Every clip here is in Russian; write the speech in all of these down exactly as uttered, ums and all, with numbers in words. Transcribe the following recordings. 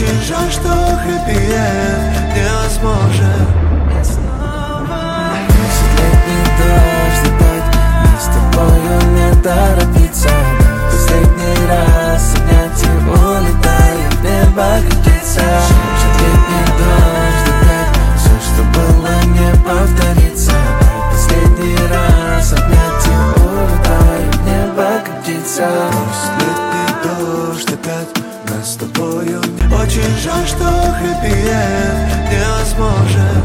Очень жаль, что хэппи-энд невозможен. Летний дождь опять, мы с тобою не торопиться. Последний раз обнять и улетаем в небо катиться. Летний дождь опять, все, что было, не повторится. Последний раз обнять и улетаем в небо катиться. Летний дождь опять, нас с тобою. Очень жаль, что хэппи-энд невозможен.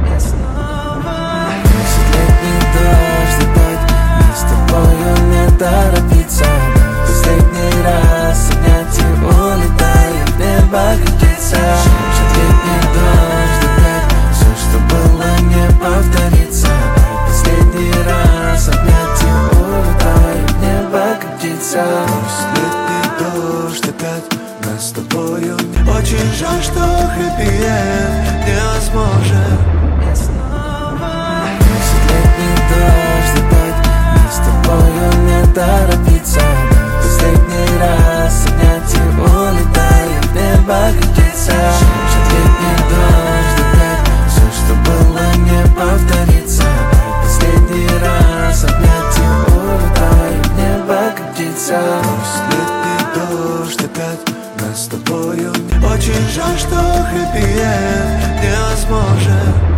Летний дождь опять, мы с тобою не торопиться. Последний раз обнять и улетаем в небо катиться. Летний дождь опять, все, что было, не повторится. Последний раз обнять и улетаем в небо катиться. Летний дождь опять, нас с тобою. Очень жаль, что хэппи-энд невозможен. Летний дождь опять, мы с тобою не торопиться. Последний раз обнять и улетаем в небо катиться. Летний дождь опять, все, что было, не повторится. Последний раз обнять и улетаем в небо катиться. Летний дождь опять, нас с тобою. Очень жаль, что хэппи-энд невозможен.